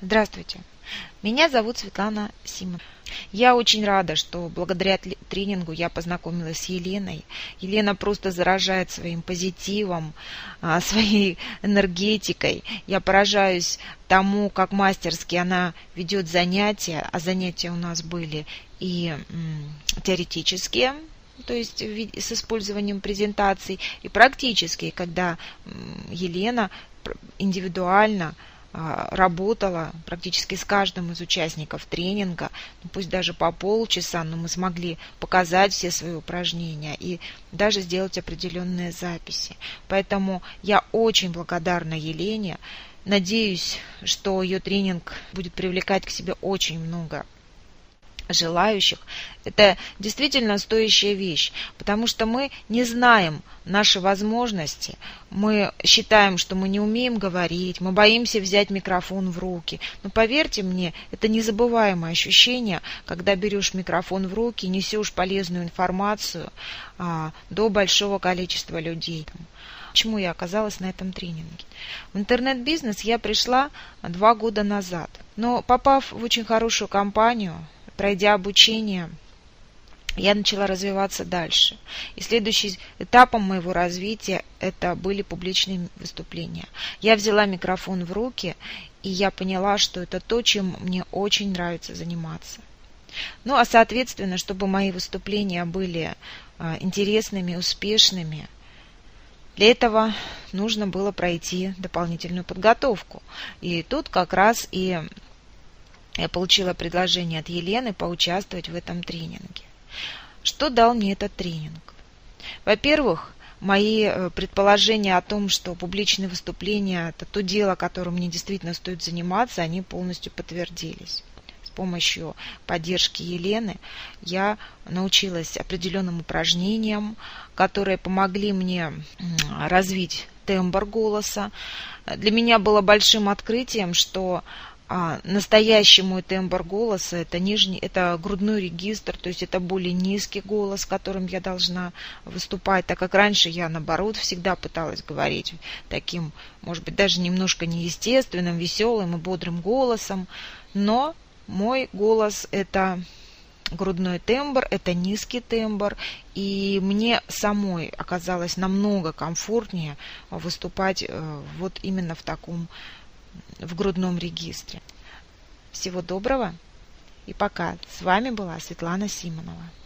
Здравствуйте, меня зовут Светлана Симонова. Я очень рада, что благодаря тренингу я познакомилась с Еленой. Елена просто заражает своим позитивом, своей энергетикой. Я поражаюсь тому, как мастерски она ведет занятия, а занятия у нас были и теоретические, то есть с использованием презентаций, и практические, когда Елена индивидуально работала практически с каждым из участников тренинга, пусть даже по полчаса, но мы смогли показать все свои упражнения и даже сделать определенные записи. Поэтому я очень благодарна Елене. Надеюсь, что ее тренинг будет привлекать к себе очень много желающих. Это действительно стоящая вещь, потому что мы не знаем наши возможности, мы считаем, что мы не умеем говорить, мы боимся взять микрофон в руки. Но поверьте мне, это незабываемое ощущение, когда берешь микрофон в руки, несешь полезную информацию до большого количества людей. Почему я оказалась на этом тренинге? В интернет-бизнес я пришла 2 года назад, но попав в очень хорошую компанию, пройдя обучение, я начала развиваться дальше. И следующим этапом моего развития это были публичные выступления. Я взяла микрофон в руки, и я поняла, что это то, чем мне очень нравится заниматься. Ну, а соответственно, чтобы мои выступления были интересными, успешными, для этого нужно было пройти дополнительную подготовку. И тут как раз и я получила предложение от Елены поучаствовать в этом тренинге. Что дал мне этот тренинг? Во-первых, мои предположения о том, что публичные выступления – это то дело, которым мне действительно стоит заниматься, они полностью подтвердились. С помощью поддержки Елены я научилась определенным упражнениям, которые помогли мне развить тембр голоса. Для меня было большим открытием, что настоящий мой тембр голоса это грудной регистр, то есть это более низкий голос, которым я должна выступать, так как раньше я, наоборот, всегда пыталась говорить таким, может быть, даже немножко неестественным, веселым и бодрым голосом, но мой голос это грудной тембр, это низкий тембр, и мне самой оказалось намного комфортнее выступать вот именно в грудном регистре. Всего доброго и пока. С вами была Светлана Симонова.